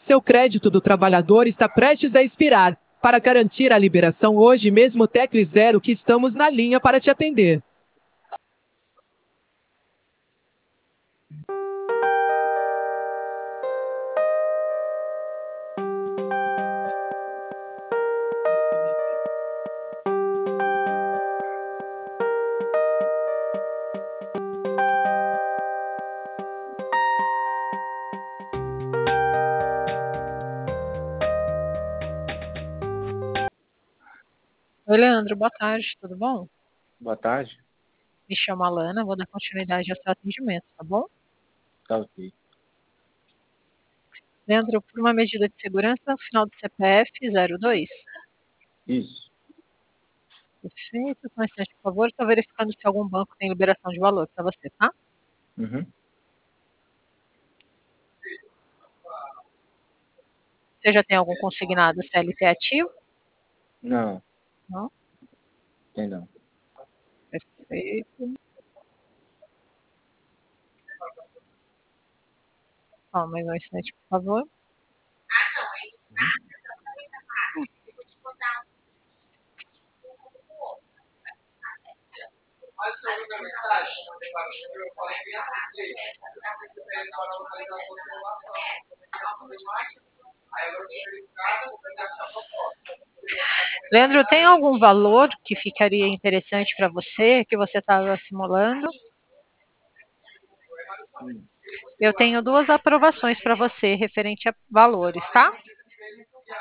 Seu crédito do trabalhador está prestes a expirar. Para garantir a liberação hoje mesmo, tecle 0 que estamos na linha para te atender. Oi, Leandro, boa tarde, tudo bom? Boa tarde. Me chamo Alana, vou dar continuidade ao seu atendimento, tá bom? Tá ok. Leandro, por uma medida de segurança, final do CPF 02. Isso. Perfeito, com licença, por favor, estou verificando se algum banco tem liberação de valor para você, tá? Uhum. Você já tem algum consignado CLT ativo? Não, Não? tem não. Perfeito. Só mais um instante, por favor. Leandro, tem algum valor que ficaria interessante para você, que você estava simulando? Eu tenho duas aprovações para você referente a valores, tá?